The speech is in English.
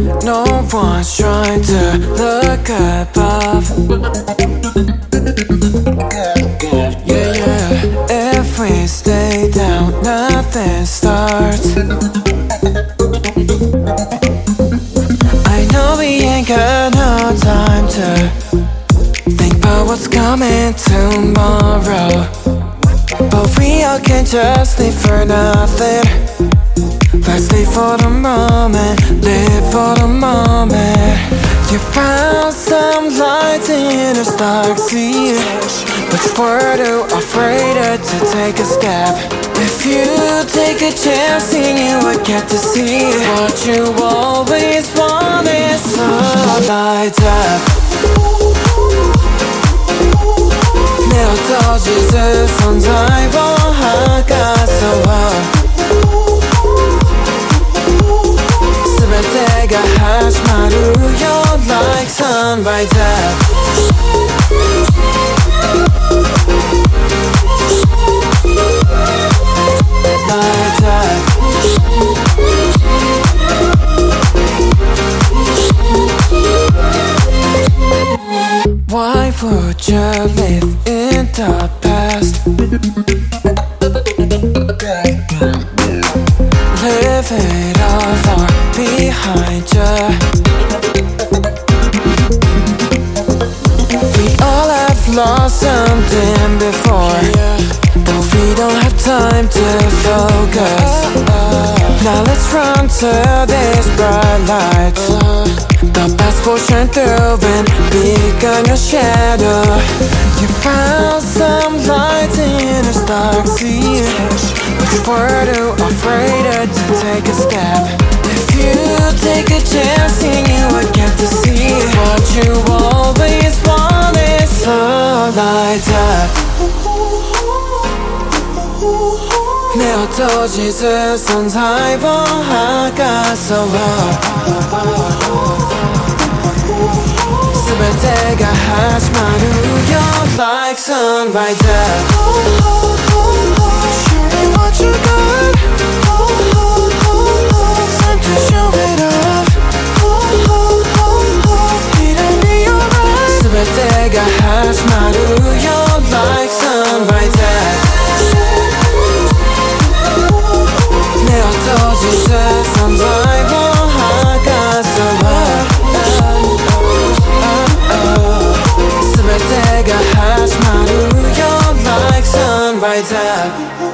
No one's trying to look above. Yeah, yeah. If we stay down, nothing starts. I know we ain't got no time to think about what's coming tomorrow, but we all can't just live for nothing. Let's live for the moment, live for the moment. You found some light in this dark sea, but you were too afraid to take a step. If you take a chance, then you would get to see what you always wanted. So light up. 没有斗志是存在我还感受啊。全てが始まるよ Like sunrise up. Light up. Why would you live in the past? Leave it all far behind you. We all have lost something before, but we don't have time to focus. Now let's run to this bright light. The past will shine through and become your shadow. You found some light in this dark sea, but you were too afraid to take a step. If you take a chance, then you would get to see what you always wanted. So light up. 没有斗志只存在我还感受全てが始まるよ Like sunrise up. Show me what you got. Time to show it off. 이름이 alright. 全てが始まるよ Like sunrise up. 没有斗志是存在我还感受全てが始まるよ Like sunrise up.